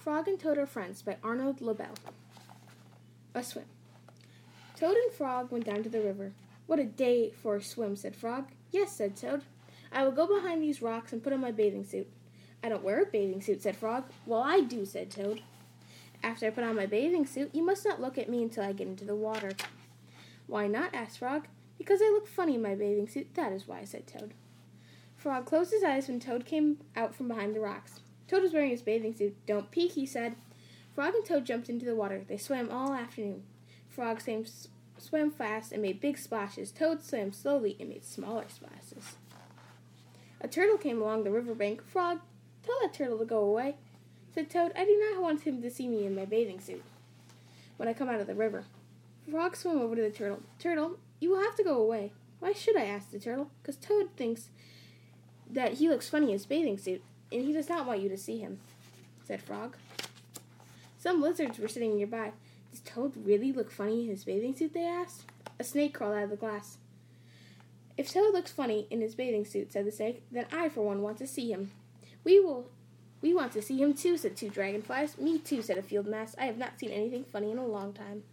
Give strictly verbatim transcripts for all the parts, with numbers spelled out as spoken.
Frog and Toad Are Friends by Arnold Lobel. A swim. Toad and Frog went down to the river. What a day for a swim, said Frog. Yes, said Toad. I will go behind these rocks and put on my bathing suit. I don't wear a bathing suit, said Frog. Well, I do, said Toad. After I put on my bathing suit, you must not look at me until I get into the water. Why not? Asked Frog. Because I look funny in my bathing suit, that is why, said Toad. Frog closed his eyes when Toad came out from behind the rocks. Toad was wearing his bathing suit. Don't peek, he said. Frog and Toad jumped into the water. They swam all afternoon. Frog swam, swam fast and made big splashes. Toad swam slowly and made smaller splashes. A turtle came along the river bank. Frog, tell that turtle to go away, said Toad. I do not want him to see me in my bathing suit when I come out of the river. Frog swam over to the turtle. Turtle, you will have to go away. Why should I? Asked the turtle. Because Toad thinks that he looks funny in his bathing suit, and he does not want you to see him, said Frog. Some lizards were sitting nearby. Does Toad really look funny in his bathing suit? They asked. A snake crawled out of the glass. If Toad looks funny in his bathing suit, said the snake, then I, for one, want to see him. We will... We want to see him too, said two dragonflies. Me too, said a field mouse. I have not seen anything funny in a long time.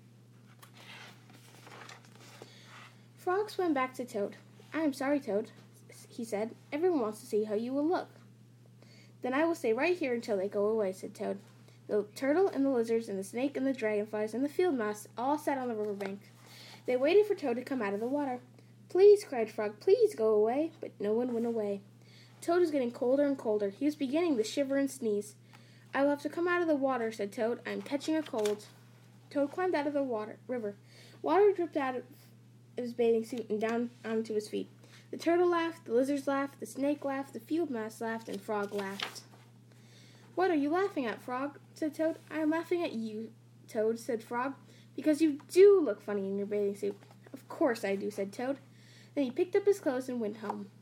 Frog swam back to Toad. I am sorry, Toad, he said. Everyone wants to see how you will look. Then I will stay right here until they go away, said Toad. The turtle and the lizards and the snake and the dragonflies and the field mouse all sat on the river bank. They waited for Toad to come out of the water. Please, cried Frog, please go away. But no one went away. Toad was getting colder and colder. He was beginning to shiver and sneeze. I will have to come out of the water, said Toad. I am catching a cold. Toad climbed out of the water river. Water dripped out of his bathing suit and down onto his feet. The turtle laughed, the lizards laughed, the snake laughed, the field mouse laughed, and Frog laughed. What are you laughing at, Frog? Said Toad. I am laughing at you, Toad, said Frog, because you do look funny in your bathing suit. Of course I do, said Toad. Then he picked up his clothes and went home.